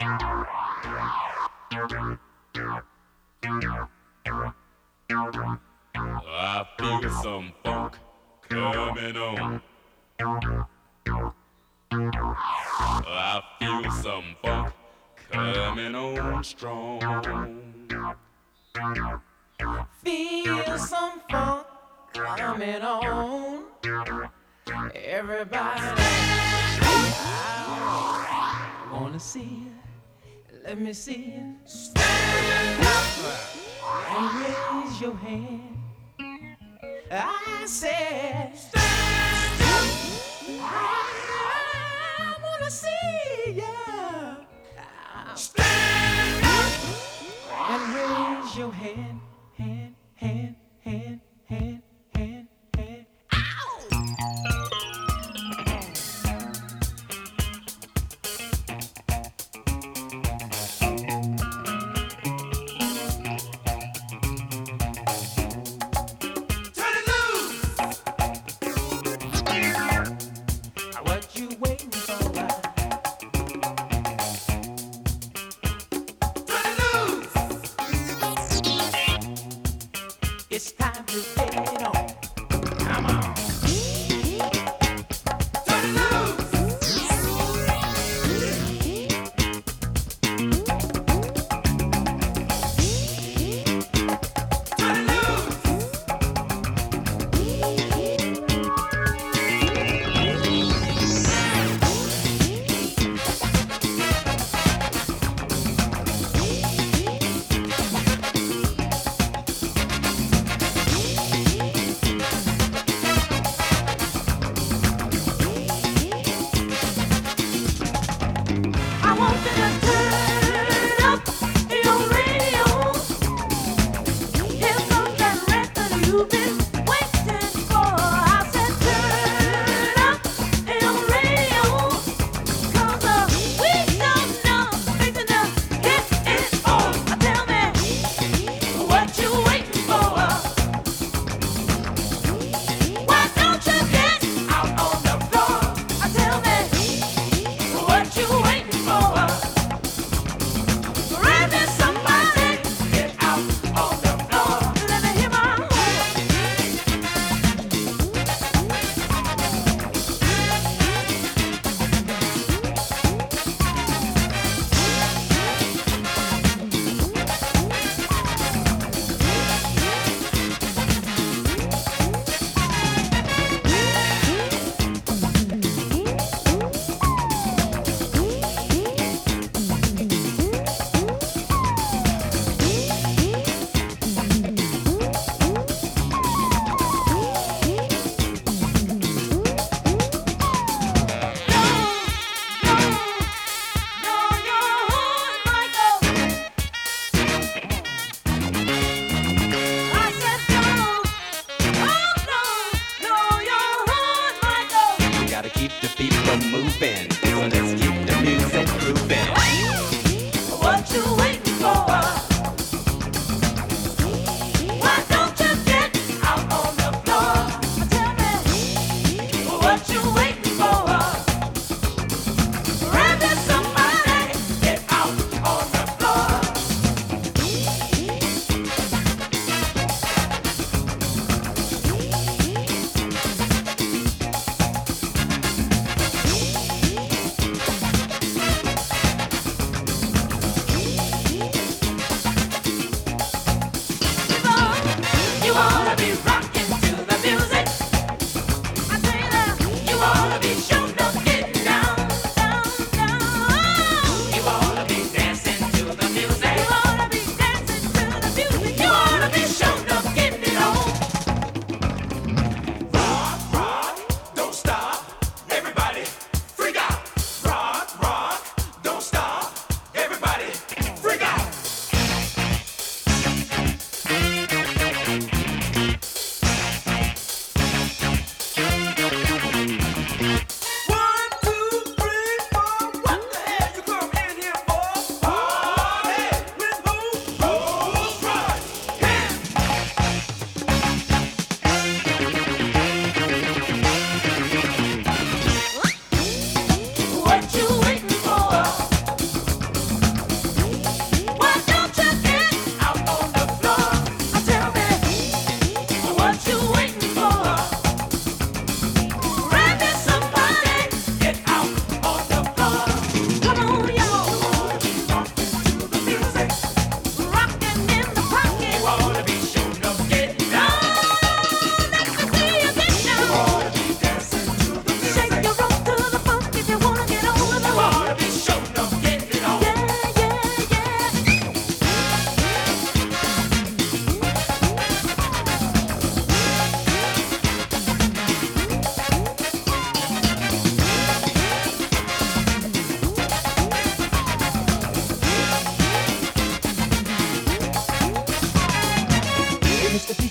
I feel some funk coming on. I feel some funk coming on strong. Feel some funk coming on. Everybody, I wanna see you. Let me see you. Stand up and raise your hand. I said, stand up. I wanna see you. Stand up and raise your hand, hand, hand, hand, hand, hand, hand. What you waiting for? Turn it loose.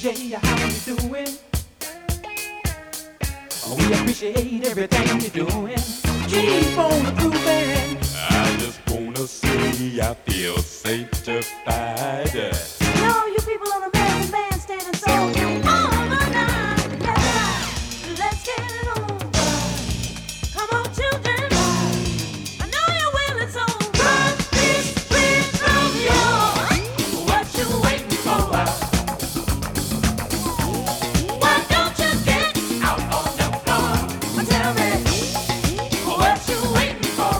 DJ, how you doing? We appreciate everything you're doing. Keep on improving. I just wanna say I feel sanctified. Yo, you people on American Bandstand so all the night. Let's get it on. Come on, children. I know you're willing, so run this rhythm, yo. What you waiting for? Why don't you get out on the floor? Tell me what you waiting for?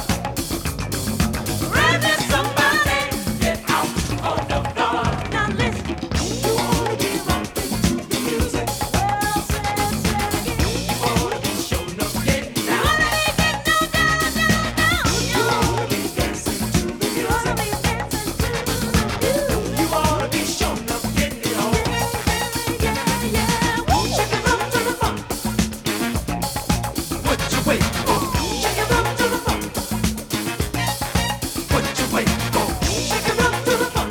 Run this somebody, get out on the floor. Now listen, you wanna be rocking to the music. Well, say again. You wanna be showing up, getting down. You wanna be getting down. You wanna be dancing to the music. You wanna be dancing to the music. You wanna be showing up, getting it on. Yeah. Won't shake it up to the funk. What you waiting for? Shake it up to the funk. What you waiting for? Shake it up to the funk.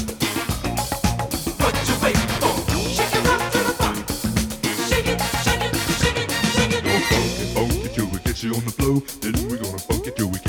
What you waiting for? Shake it up to the funk. Shake it, shake it, shake it, shake it. Funk it till we get you on the floor. Then we're gonna funk it till we